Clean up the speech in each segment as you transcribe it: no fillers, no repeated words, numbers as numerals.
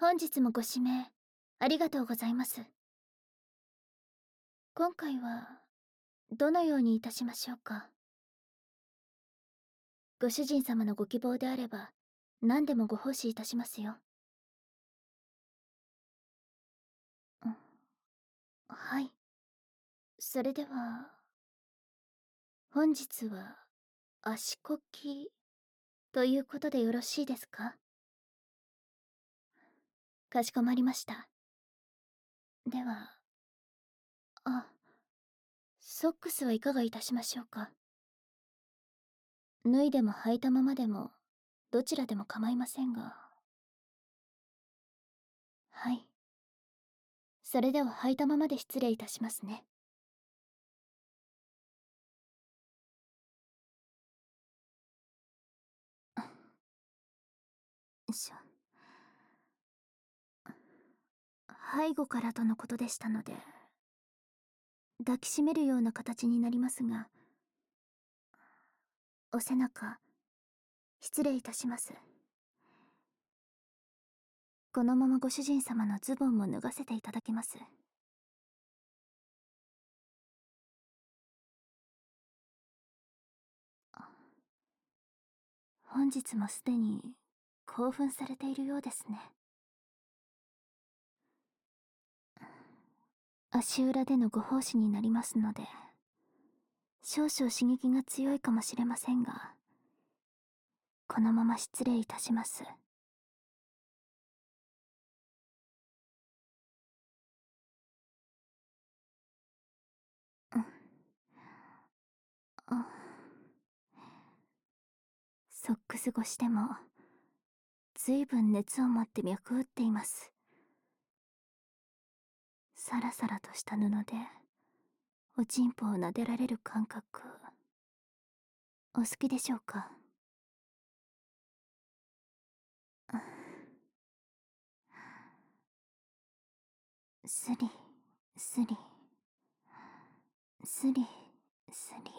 本日もご指名ありがとうございます。今回はどのようにいたしましょうか。ご主人様のご希望であれば何でもご奉仕いたしますよ。はい。それでは本日は足こきということでよろしいですか。かしこまりました。では、ソックスはいかがいたしましょうか。脱いでも履いたままでもどちらでも構いませんが。はい。それでは履いたままで失礼いたしますね。背後からとのことでしたので抱きしめるような形になりますが、お背中失礼いたします。このままご主人様のズボンも脱がせていただきます。本日もすでに興奮されているようですね。足裏でのご奉仕になりますので少々刺激が強いかもしれませんが、このまま失礼いたします。ソックス越しでもずいぶん熱を持って脈打っています。サラサラとした布でおちんぽを撫でられる感覚、お好きでしょうか。スリスリスリスリ、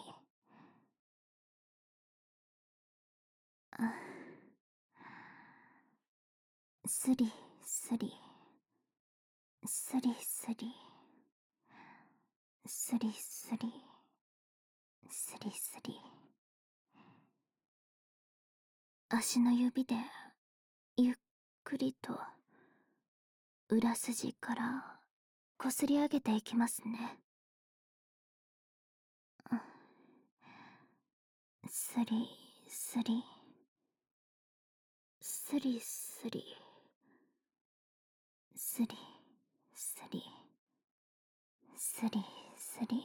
スリスリスリスリスリスリスリスリ、足の指でゆっくりと裏筋からこすり上げていきますね。スリスリスリスリスリスリスリスリ、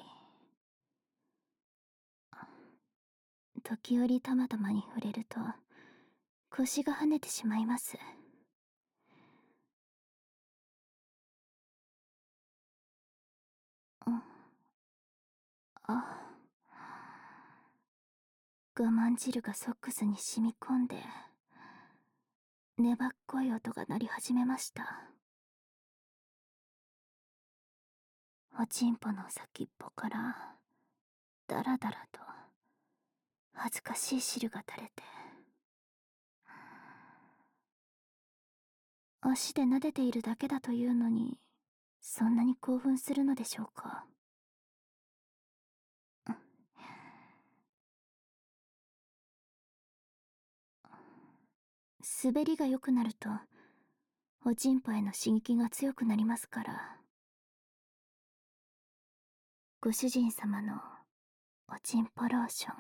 時折たまたまに触れると腰が跳ねてしまいます。我慢汁がソックスに染み込んで粘っこい音が鳴り始めました。おちんぽの先っぽからダラダラと恥ずかしい汁が垂れて、足で撫でているだけだというのにそんなに興奮するのでしょうか。滑りが良くなるとおちんぽへの刺激が強くなりますから、ご主人様のおちんぽローション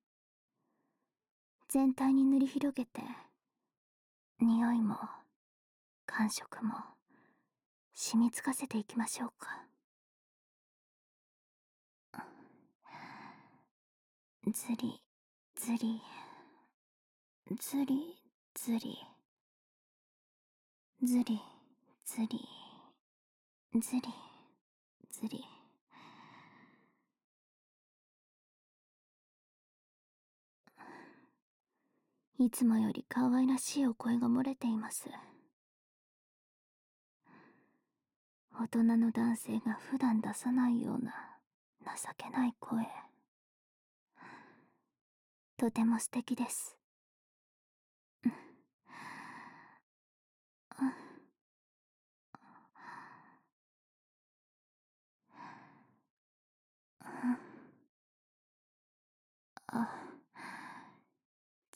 全体に塗り広げて、匂いも感触も染みつかせていきましょうか。ずりずりずりずりずりずりずりずり、いつもより可愛らしいお声が漏れています。大人の男性が普段出さないような情けない声、とても素敵です。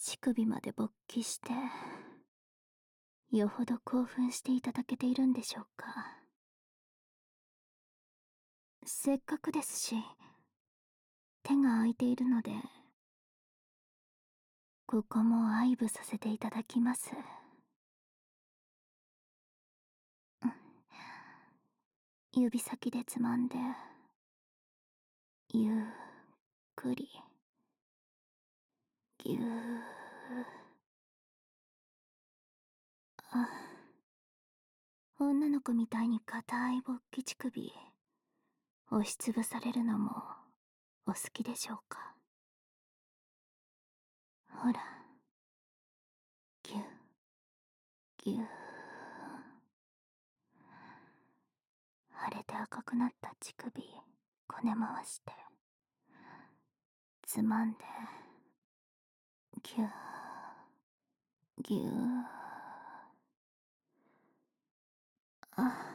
乳首まで勃起して、よほど興奮していただけているんでしょうか。せっかくですし、手が空いているので、ここも愛撫させていただきます。指先でつまんで、ゆっくり、ぎゅー。あ、女の子みたいに硬い勃起乳首、押しつぶされるのもお好きでしょうか。ほら、ぎゅっぎゅー。腫れて赤くなった乳首こね回してつまんでぎゅーぎゅー。あ、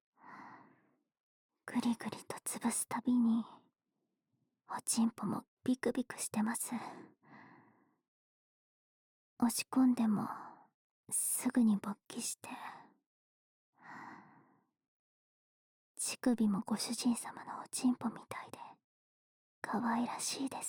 ぐりぐりと潰すたびにおちんぽもビクビクしてます。押し込んでもすぐに勃起して、乳首もご主人様のおちんぽみたいで可愛らしいです。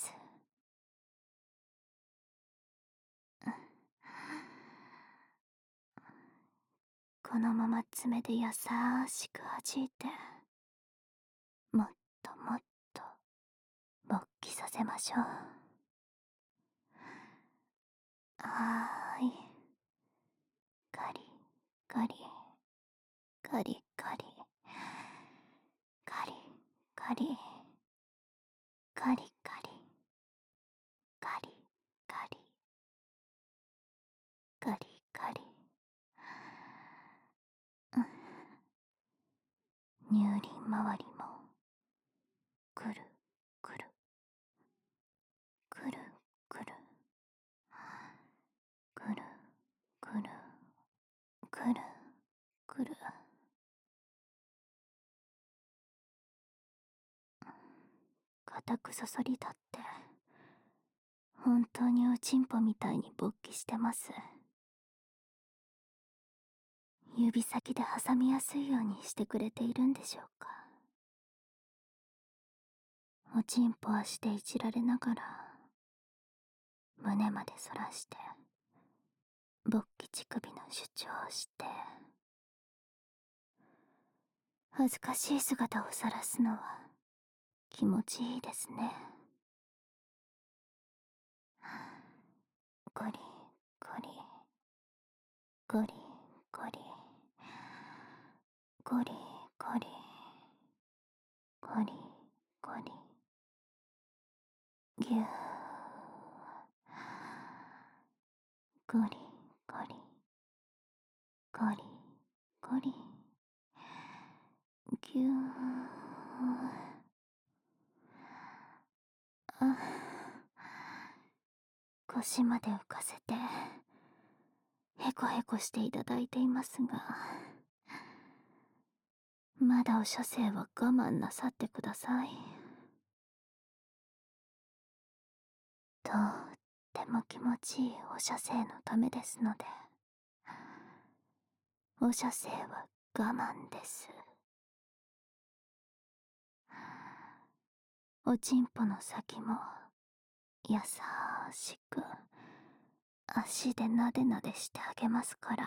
このまま爪で優しく弾いて、もっともっと勃起させましょう。はーい。ガリガリガリガリガリガリガリガリガリガリガリガリ。乳輪周りもくるくるくるくるくるくるくるくる。固くそそり立って本当におちんぽみたいに勃起してます。指先で挟みやすいようにしてくれているんでしょうか。おちんぽ足でいじられながら胸まで反らして勃起乳首の主張をして恥ずかしい姿を晒すのは気持ちいいですね。ゴリゴリゴリゴリゴリゴリゴリゴリぎゅー。ゴリゴリゴリゴリぎゅー。あ、腰まで浮かせてへこへこしていただいていますが、まだお射精は我慢なさってください。とっても気持ちいいお射精のためですので、お射精は我慢です。おちんぽの先も優しく足でなでなでしてあげますから。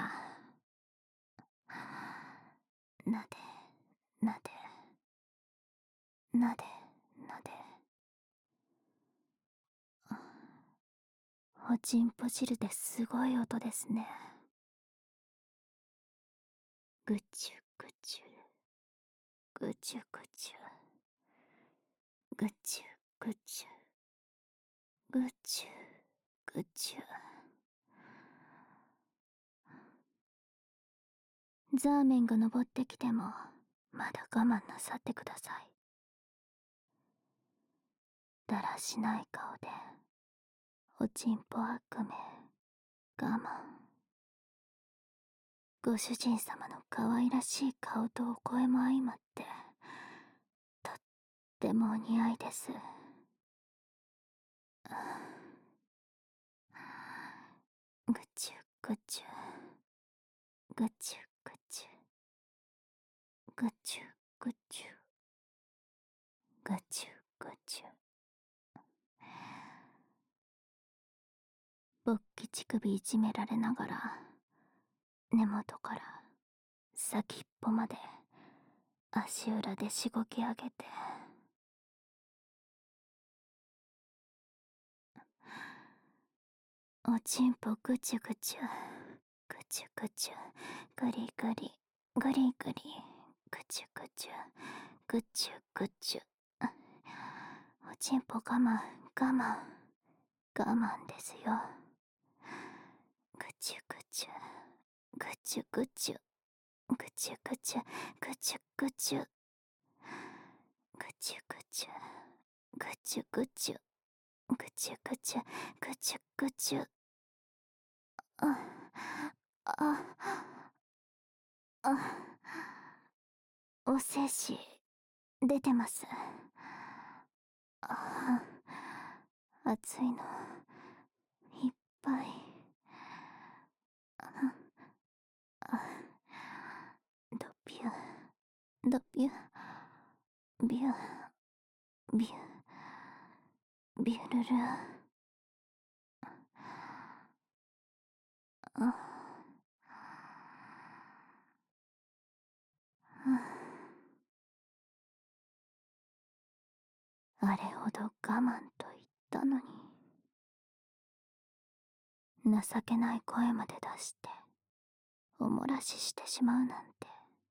なでなでなでなで。おちんぽ汁ですごい音ですね。ぐちゅぐちゅぐちゅぐちゅぐちゅぐちゅぐちゅぐちゅ。ザーメンが登ってきてもまだ我慢なさってください。だらしない顔でおちんぽ悪夢我慢。ご主人様の可愛らしい顔とお声も相まってとってもお似合いです。 ぐちゅぐちゅぐちゅぐちゅぐちゅぐちゅぐちゅぐちゅ。勃起乳首いじめられながら、根元から先っぽまで足裏でしごき上げて、おちんぽぐちゅぐちゅぐちゅぐちゅ、ぐりぐりぐりぐり、ぐちゅぐちゅぐちゅぐちゅ。おちんぽ我慢我慢我慢ですよ。ぐちゅぐちゅぐちゅぐちゅぐちゅぐちゅぐちゅぐちゅぐちゅぐちゅぐちゅぐちゅぐちゅぐちゅぐちゅぐちゅ。あああ、お精子出てます。あ、熱いのいっぱい。あ、ドビュードビュービュービュービュルル。あ、あれほど我慢と言ったのに、情けない声まで出しておもらししてしまうなんて。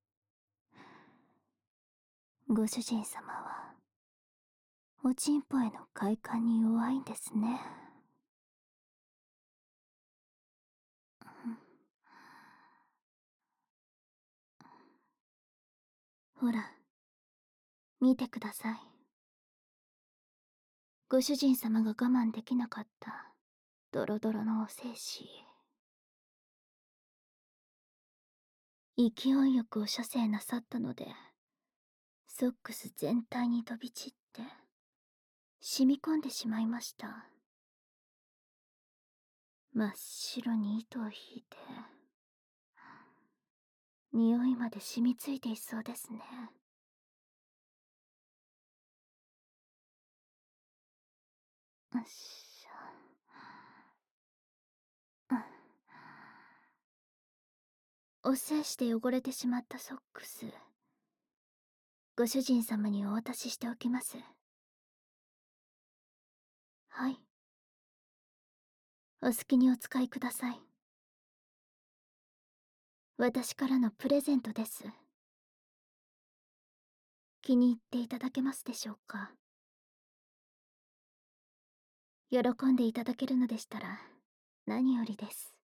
ご主人様はおちんぽへの快感に弱いんですね。ほら、見てください。ご主人様が我慢できなかったドロドロのお精子。勢いよくお射精なさったので、ソックス全体に飛び散って染み込んでしまいました。真っ白に糸を引いて、匂いまで染みついていそうですね。よっしゃ。お精子で汚れてしまったソックス、ご主人様にお渡ししておきます。はい。お好きにお使いください。私からのプレゼントです。気に入っていただけますでしょうか。喜んでいただけるのでしたら何よりです。